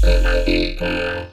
Let my beat pound.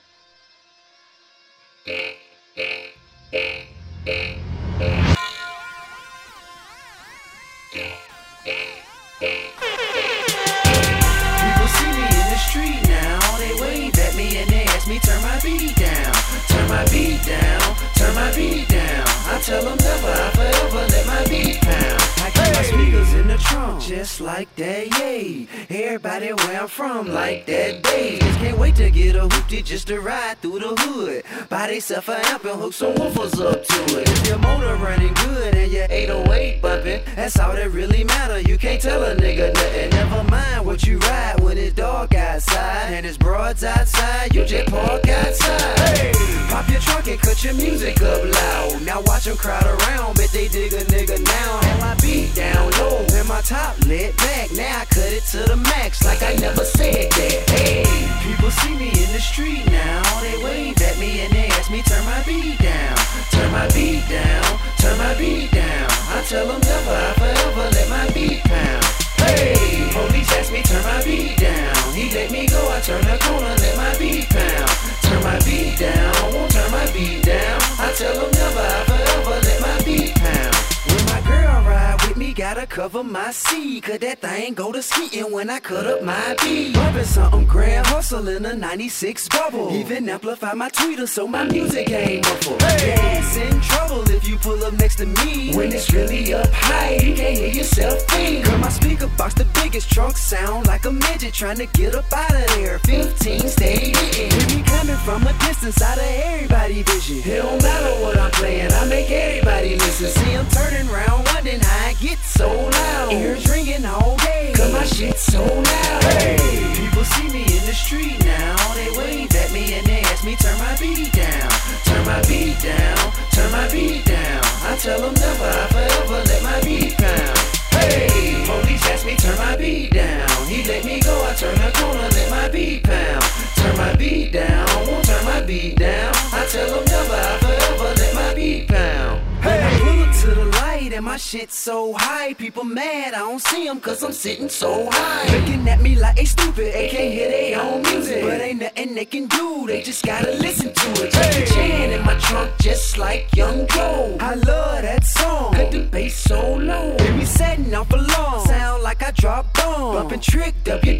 People see me in the street now, they wave at me and they ask me turn my beat down, turn my beat down, turn my beat down. I tell them never, I forever let my beat pound. I keep my speakers in the trunk just like that, yay. Everybody where I'm from like that, day. Just can't wait to get a hoopty just to ride through the hood. Buy theyself a amp and hook some woofers up to it. If your motor running good and your 808 bumping, that's all that really matter. You can't tell a nigga nothing. Never mind what you ride when it's dark outside and it's broads outside. You just park outside. Hey, pop your trunk and cut your music up loud. Now watch them crowd around, bet they dig a nigga now. And my beat down low and my top lit back. Now I cut it to the max like I never said that. Hey, people see me in the street now, they wave at me and they ask me turn my beat down, turn my beat down, turn my beat down. I tell them never, I forever let my beat pound. Hey, police ask me turn my beat down, he let me go, I turn the corner, let my beat pound. Turn my beat down, won't turn my beat down. I tell them never, I forever let my beat pound. When my girl ride with me, gotta cover my seat, cause that thing go to skiing when I cut up my beat. Bumpin' something grand, hustle in a 96 bubble. Even amplify my tweeter so my music ain't muffled. Hey, your ass in trouble if you pull up next to me. When it's really up high, you can't hear yourself think. Cause my speaker box the biggest, trunk sound like a midget trying to get up out of there. 15 stay hitting. Hear me coming from a distance, out of everybody's vision. It don't matter what I'm playing, I make everybody listen. See, I'm turning round, wondering how I get so loud. Ears ringing all day, cause my shit so loud. Hey, people see me in the street now, they wave at me and they ask me turn my beat down, turn my beat down, turn my beat down. I tell them never, I forever let my beat pound. Hey, police ask me turn my beat down, he let me go, I turn the corner, let my beat pound. Turn my beat down, won't turn my beat down. I tell them never, I forever let my beat pound. Hey, I pull up to the light and my shit so high, people mad, I don't see them cause I'm sitting so high. Looking at me like they stupid, they can't hear their own music, but ain't nothing they can do, they just gotta listen to it. Jackie Chan in my trunk just like Young Joe. I love that song, cut the bass so low. Hear me setting off alarm, sound like I dropped bomb. Bumpin' Trick,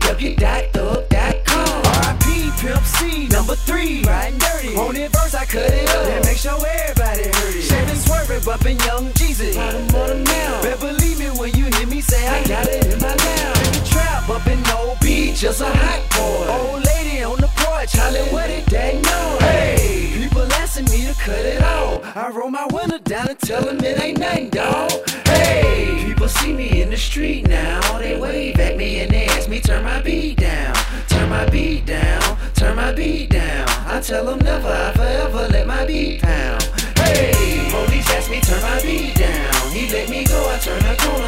www.thug.com. R.I.P. Pimp C, number 3, riding dirty. On that verse I cut it up, and make sure everybody heard it. Shaving, swerving, bumpin' Young Jeezy. Better believe me when you hear me say I got it in my now. In the trap, bumpin' no beat, just a hot boy. Old lady on the porch, hollering what it that know. Hey, people asking me to cut it off. I roll my window down and tell them it ain't nothing, dawg. Hey, people see me in the street now, they wave at me and they ask me turn my beat down, turn my beat down, turn my beat down. I tell them never, I forever let my beat pound. Hey, police ask me turn my beat down, he let me go, I turn the corner.